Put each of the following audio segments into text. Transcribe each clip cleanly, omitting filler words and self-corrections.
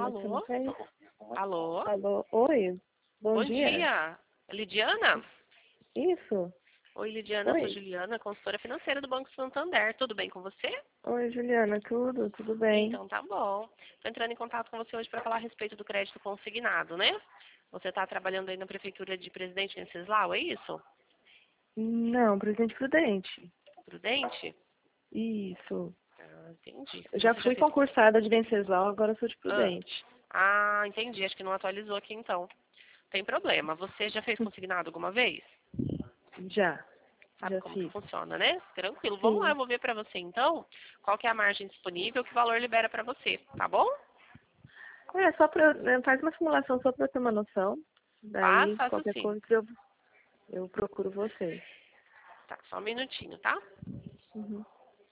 Você não Alô? fez? Alô? Alô? Oi, bom Bom dia. dia. Lidiana? Isso? Oi, Lidiana, eu sou Oi. Juliana, consultora financeira do Banco Santander. Tudo bem com você? Oi, Juliana, tudo bem? Então tá bom. Estou entrando em contato com você hoje para falar a respeito do crédito consignado, né? Você está trabalhando aí na prefeitura de Presidente Venceslau, é isso? Não, Presidente Prudente. Prudente? Isso. Ah, entendi. Eu já Você já fui fez... concursada de Venceslau, agora eu sou de Ah, Prudente. entendi. Acho que não atualizou aqui então. Tem problema. Você já fez consignado alguma vez? Já, Sabe já como que fiz. funciona, né? Tranquilo. Vamos lá, Sim. eu vou ver pra você então qual que é a margem disponível, que valor libera pra você, tá bom? Só pra, faz uma simulação só pra eu ter uma noção. Daí, Faço qualquer sim. coisa, eu procuro vocês. Tá, só um minutinho, tá? Uhum.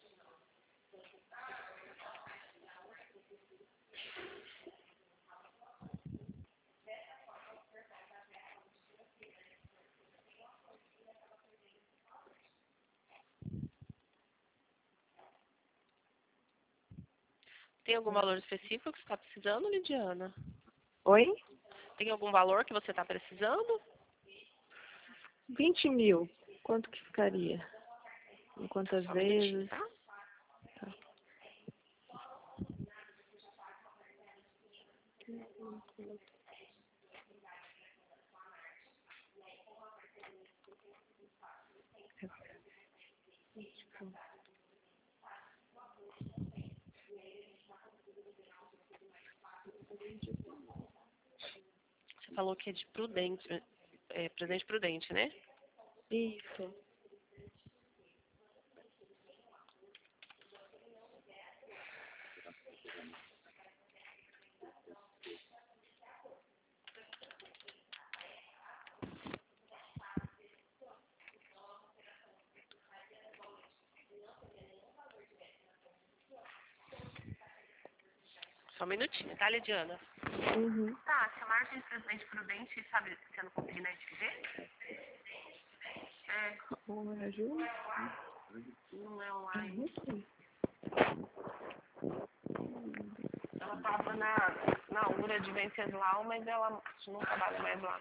Tem algum valor específico que você está precisando, Lidiana? Oi? Tem algum valor que você está precisando? 20 mil. Quanto que ficaria? Em Tá, quantas só um minutinho, vezes? tá? Tá. Você falou que é de Prudente, Presidente Prudente, né? Isso. Só um minutinho, tá, Lidiana? Uhum. Tá, se a margem de Presidente Prudente, sabe, você não conseguir na ver? É, Me ajuda? não é online. Uhum. Ela tava na URA de Venceslau, mas ela não trabalha mais lá.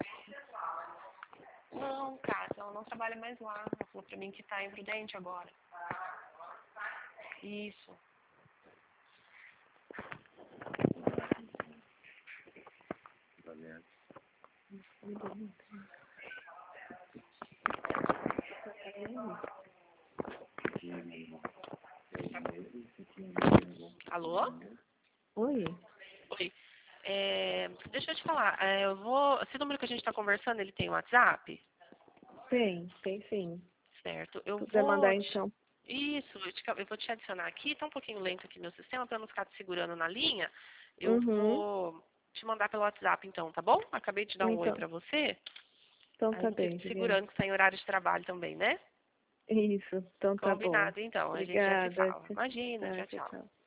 Não, cara, ela não trabalha mais lá. Ela falou pra mim que tá em Prudente agora. Isso. Alô? Oi? Oi. Deixa eu te falar, esse número que a gente tá conversando, ele tem WhatsApp? Tem sim. Certo. Se puder mandar então. Isso, eu vou te adicionar aqui, tá um pouquinho lento aqui meu sistema, para não ficar te segurando na linha, eu Uhum. vou te mandar pelo WhatsApp então, tá bom? Acabei de dar um oi Então, pra você, então aí tá não fico bem, te Juliana. segurando que tá em horário de trabalho também, né? Isso, então tá bom. Combinado então, a gente já se Obrigada. fala. Imagina, Tá, tchau, tchau, tchau. tchau.